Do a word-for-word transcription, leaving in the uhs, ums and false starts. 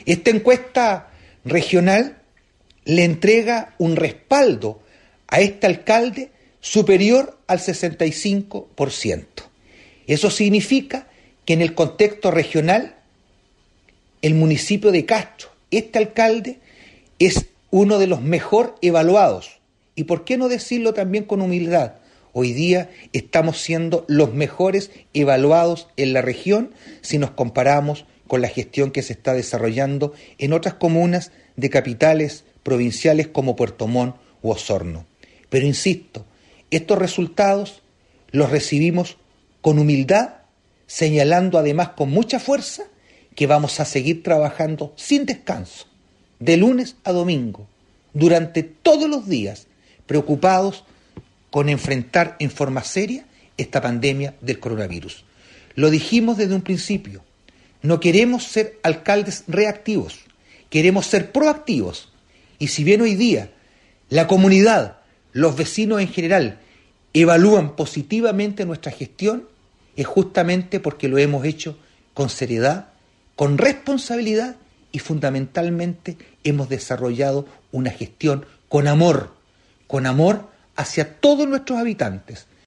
Esta encuesta regional le entrega un respaldo a este alcalde superior al sesenta y cinco por ciento. Eso significa que en el contexto regional, el municipio de Castro, este alcalde, es uno de los mejor evaluados. Y por qué no decirlo también con humildad, hoy día estamos siendo los mejores evaluados en la región si nos comparamos con la gestión que se está desarrollando en otras comunas de capitales provinciales como Puerto Montt u Osorno. Pero insisto, estos resultados los recibimos con humildad, señalando además con mucha fuerza que vamos a seguir trabajando sin descanso, de lunes a domingo, durante todos los días, preocupados con enfrentar en forma seria esta pandemia del coronavirus. Lo dijimos desde un principio, no queremos ser alcaldes reactivos, queremos ser proactivos. Y si bien hoy día la comunidad, los vecinos en general, evalúan positivamente nuestra gestión, es justamente porque lo hemos hecho con seriedad, con responsabilidad y fundamentalmente hemos desarrollado una gestión con amor, con amor hacia todos nuestros habitantes.